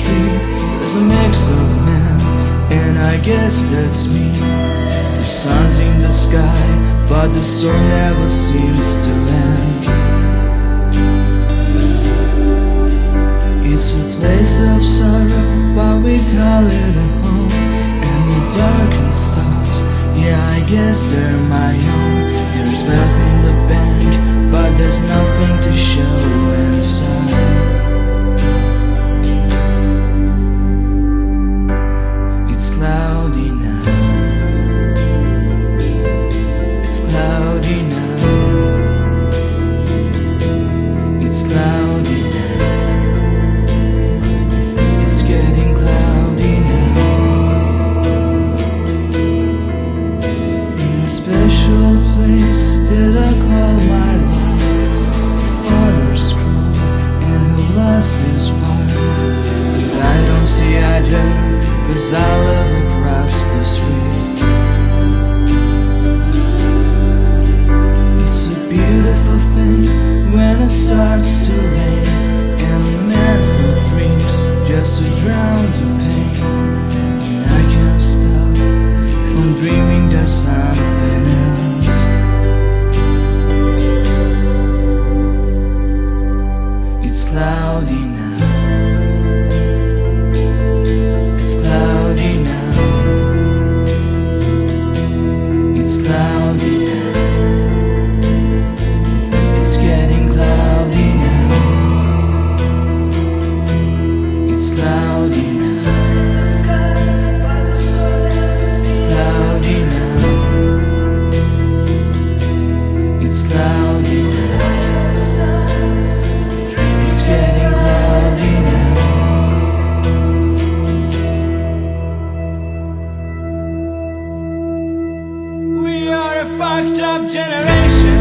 tree. There's a mix of men, and I guess that's me. The sun's in the sky, but the storm never seems to end. It's a place of sorrow, but we call it a home. And the darkest thoughts, yeah, I guess they're my own. There's wealth in the bank, but there's nothing to show inside. It's cloudy now. It's cloudy now. It's cloudy now. It's getting cloudy now. In a special place did I call my love, the father's cruel and who lost his wife. But I don't see I her, 'cause I live across the street. It's a beautiful thing when it starts to rain, and a man who drinks just to drown the pain. And I can't stop from dreaming there's something else. It's cloudy now. It's cloudy now. It's cloudy now. It's getting cloudy now. It's cloudy now. It's cloudy now. It's cloudy now. It's getting cloudy now. We are a fucked up generation.